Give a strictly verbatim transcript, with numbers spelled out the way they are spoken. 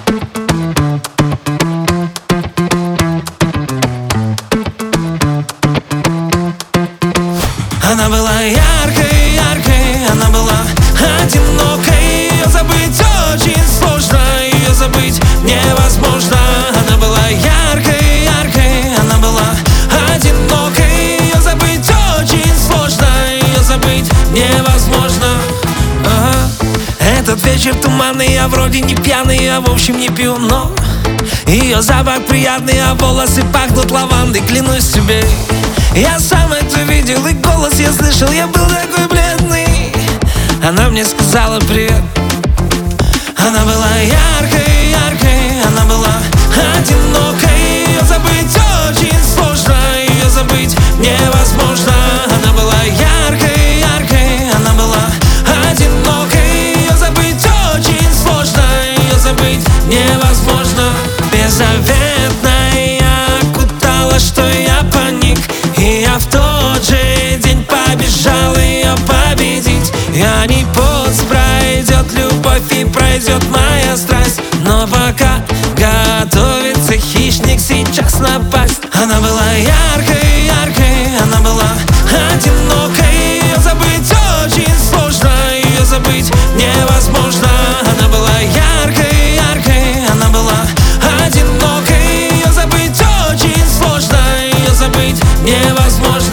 Она была яркой, яркой, она была одинокой. Ее забыть очень сложно, ее забыть невозможно. Она была яркой, яркой, она была одинокой. Ее забыть очень сложно, ее забыть невозможно. Ага. Этот вечер туманный, я вроде не пьяный, я в общем не пью, но ее запах приятный, а волосы пахнут лавандой. Клянусь тебе, я сам это видел, и голос я слышал, я был такой бледный. Она мне сказала привет. Она была яркой, яркой, она была одинокой. Ее забыть очень сложно, ее забыть невозможно. Она была яркой, яркой, она была одинокой. Ее забыть очень сложно, ее забыть невозможно. Беззаветная окутала, что я паник, и я в тот же день побежал ее победить. Я не пост, пройдет любовь и пройдет моя страсть, но пока готовится хищник сейчас напасть. Она была яркой, яркой, она была одинокой. Ее забыть очень сложно, ее забыть невозможно. Она была яркой, яркой, она была одинокой. Ее забыть очень сложно, ее забыть невозможно.